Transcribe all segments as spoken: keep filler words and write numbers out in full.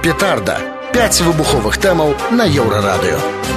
Петарда. пяць выбуховых тэмаў на Еўрарадыё.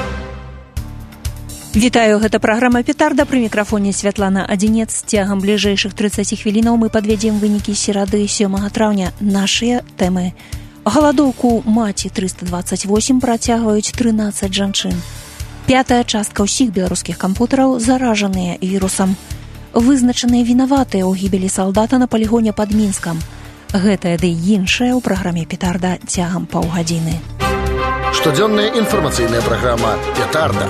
Вітаю, гэта праграма «Петарда», пры мікрафоне Святлана Адзінец. Цягам бліжэйшых трыццаці хвілінаў мы падвядзем вынікі серады сёмага траўня. Нашыя тэмы. Галадоўку маці трыста дваццаць восем працягваюць трынаццаць жанчын. Пятая частка ўсіх беларускіх кампутараў заражаныя вірусам. Вызначаныя вінаватыя ў гібелі салдата на палігоне пад Мінскам. Гэтае ды іншае ў праграме «Петарда» цягам паўгадзіны. Штодзённая інфармацыйная праграма «Петарда».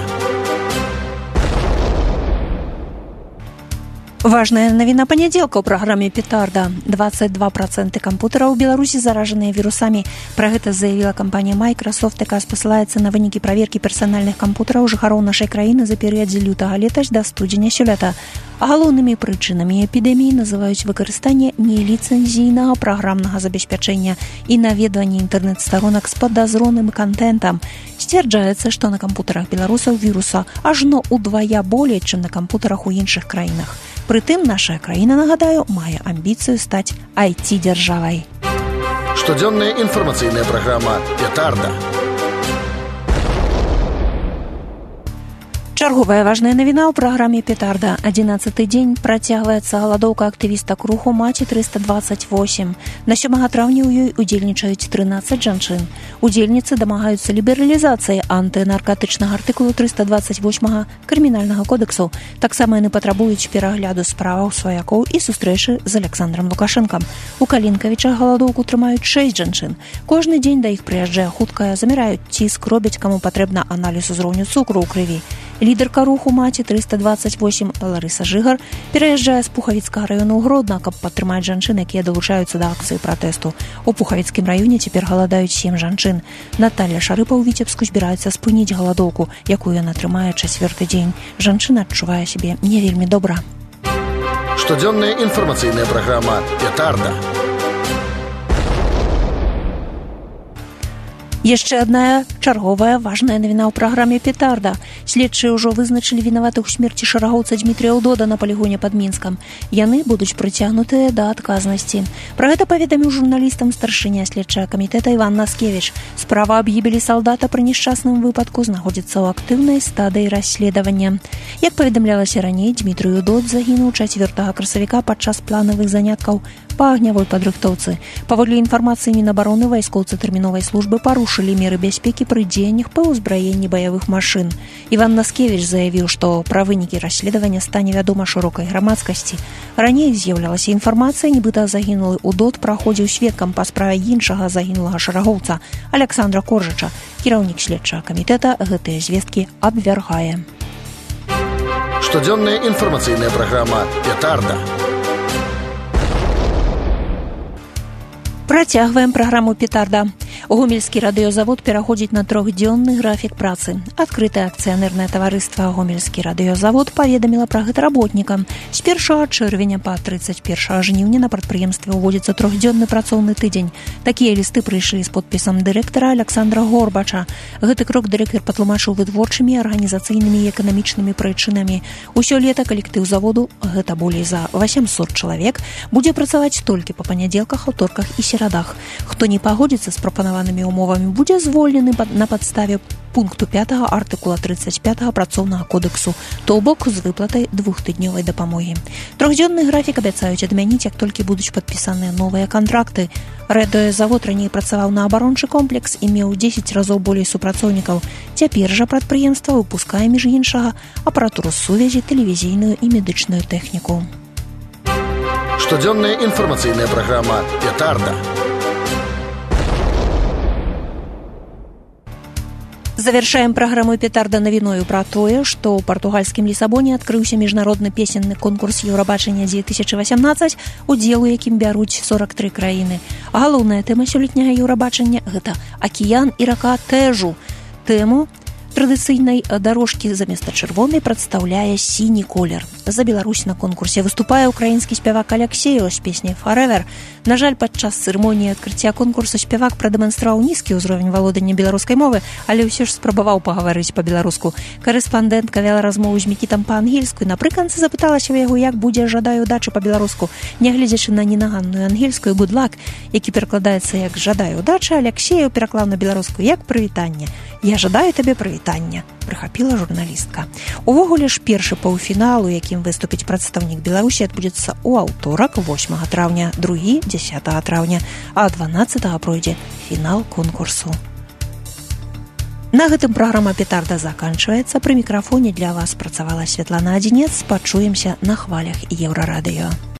Важная навіна панядзелка ў праграме «Петарда». дваццаць два працэнты кампутараў у Беларусі заражаныя вірусамі. Пра гэта заявіла кампанія Microsoft, якая спасылаецца на вынікі праверкі персанальных кампутараў жыхароў нашай краіны за перыяд з лютага летась да студзеня сёлета. Галоўнымі прычынамі эпідэміі называюць выкарыстанне неліцэнзійнага праграмнага забеспячэння і наведванне інтэрнэт-старонак з падазроным кантэнтам. Сцвярджаецца, што на кампутарах беларусаў віруса ажно ўдвая болей, чым на кампутарах у іншых краінах. Прытым, наша краіна, нагадаю, мае амбіцыю стаць ай ти-дзяржавай. Штодзённая інфармацыйная праграма «Петарда». Чарговая важная навіна ў праграме «Петарда». адзінаццаты дзень працягваецца галадоўка актывістак руху маці трыста дваццаць восем. На сёмага траўня ў ёй удзельнічаюць трынаццаць жанчын. Удзельніцы дамагаюцца лібералізацыі антынаркатычнага артыкулу трыста дваццаць восьмага крымінальнага кодэксу. Таксама яны патрабуюць перагляду справаў сваякоў і сустрэчы з Александрам Лукашэнкам. У Калінкавічах галадоўку трымаюць шэсць жанчын. Кожны дзень да іх прыязджае хуткая, замяраюць ціск, робяць каму патрэбна аналіз узроўню цукру ў крыві. Лідарка руху маці трыста дваццаць восем Ларыса Жыгар пераязджае з Пухавіцкага раёну ў Гродна, каб падтрымаць жанчын, якія далучаюцца да акцыі пратэсту. У Пухавіцкім раёне цяпер галадаюць сем жанчын. Наталля Шарыпа ў Віцебску збіраецца спыніць галадоўку, якую яна трымае чацвёрты дзень. Жанчына адчувае сябе не вельмі добра. Штодзённая інфармацыйная праграма «Петарда». Яшчэ адная чарговая важная навіна ў праграме «Петарда». Следчыя ўжо вызначылі вінаватых у смерці шэрагоўца Дмітрія Ўдода на палігоне пад Мінскам. Яны будуць прыцягнутыя да адказнасці. Пра гэта паведаміў журналістам старшыня следчага камітэта Іван Наскевіч. Справа аб гібелі салдата пры нешчасным выпадку знаходзіцца ў актыўнай стадыі расследавання. Як паведамлялася раней, Дмітрый Ўдод загінуў чацвёртага красавіка падчас планавых заняткаў па агнявой падрыхтоўцы. Паводле інфармацыі Мінабароны, вайскоўцы тэрміновай службы парушылі меры бяспекі пры дзеяннях па ўзбраенні баявых машын. Іван Наскевіч заявіў, што пра вынікі расследавання стане вядома шырокай грамадскасці. Раней з'яўлялася інфармацыя, нібыта загінулы Ўдод праходзіў сведкам па справе іншага загінулага шэрагоўца Александра Коржыча. Кіраўнік следчага камітэта гэтыя звесткі абвяргае. Штодзённая інфармацыйная праграма «Петарда». Працягваем праграму «Петарда». Гомельскі радыёзавод пераходзіць на трохдзённы графік працы. Адкрытае акцыянернае таварыства «Гомельскі радыёзавод» паведаміла пра гэта работнікам. З першага чэрвеня па трыццаць першага жніўня на прадпрыемстве ўводзіцца трохдзённы працоўны тыдзень. Такія лісты прыйшлі з подпісам дырэктара Александра Горбача. Гэты крок дырэктар патлумачыў вытворчымі, арганізацыйнымі і эканамічнымі прычынамі. Усё лета калектыў заводу, гэта болей за васямсот чалавек, будзе працаваць толькі па панядзелках, аўторках і серадах. Хто не пагодзіцца з прапанаванымі умовамі, будзе звольнены на падставе пункту пятага артыкула трыццаць пятага працоўнага кодэксу, то бок з выплатай двухтыднёвай дапамогі. Трохдзённы графік абяцаюць адмяніць, як толькі будуць падпісаныя новыя кантракты. Радыёзавод раней працаваў на абарончы комплекс і меў дзесяць разоў болей супрацоўнікаў. Цяпер жа прадпрыемства выпускае, між іншага, апаратуру сувязі, тэлевізійную і медычную тэхніку. Штодзённая інфармацыйная праграма «Петарда». Завяршаем праграму «Петарда» навіною пра тое, што ў партугальскім Лісабоне адкрыўся міжнародны песенны конкурс Еўрабачання дзве тысячы васямнаццаць, удзел у якім бяруць сорак тры краіны. Галоўная тэма сёлетняга Еўрабачання – гэта акіян і рака Тэжу. Тэму Традыцыйнай дарожкі заместа чырвонай прадстаўляе сіні колер. За Беларусь на конкурсе выступае украінскі спявак Аляксееў з песняй «Forever». На жаль, падчас цырымоніі адкрыцця конкурсу спявак прадэманстраваў нізкі ўзровень валодання беларускай мовы, але ўсё ж спрабаваў пагаварыць па-беларуску. Карэспандэнтка вяла размову з Мікітам па-ангельску і напрыканцы запыталася ў яго, як будзе «жадаю удачы» па-беларуску. Нягледзячы на ненаганную ангельскую «good luck», які перакладаецца як «жадаю удачы», Аляксееў пераклаў на беларускую як «прывітанне». «Я жадаю табе прывітання», прыхапіла журналістка. Увогуле ж першы паўфінал, у якім выступіць прадстаўнік Беларусі, адбудзецца ў аўторак, восьмага траўня, другі дзясятага траўня, а дванаццатага пройдзе фінал конкурсу. На гэтым праграма «Петарда» заканчваецца. Пры мікрафоне для вас працавала Святлана Адзінец. Пачуемся на хвалях Еўрарадыё.